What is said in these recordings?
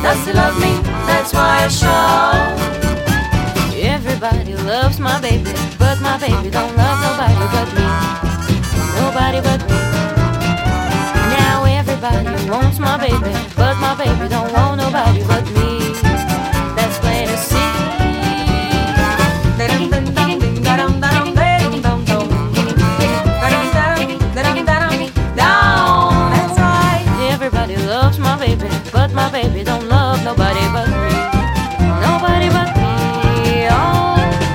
does he love me? That's why I shout. Everybody loves my baby, but my baby don't love nobody but me. Nobody but me. Now everybody wants my baby, but my baby don't want nobody but me. That's plain to see. That's right. Everybody loves my baby, but my baby don't love nobody but me. Nobody but me. Oh.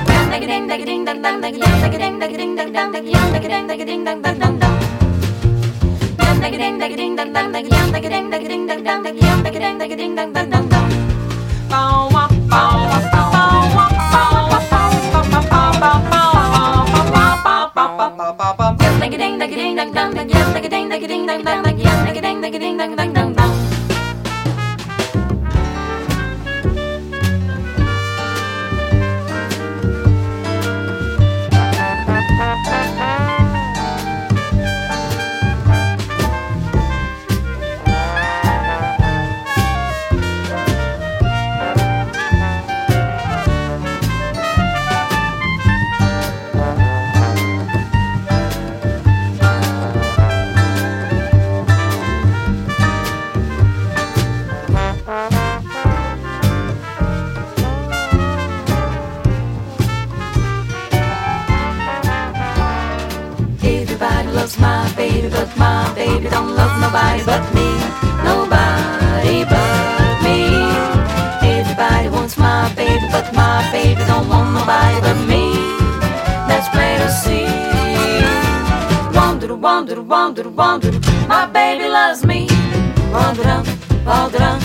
Everybody loves my baby, but my baby don't love nobody but me. Nobody but me. Everybody wants my baby, but my baby don't want nobody but me. That's plain to see. Wonder, wonder, wonder, wonder, my baby loves me. Wonder, wonder,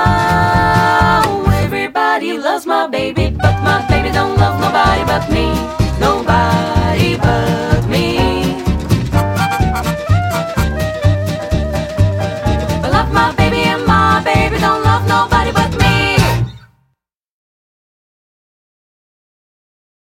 oh, everybody loves my baby, but my baby don't love nobody but me.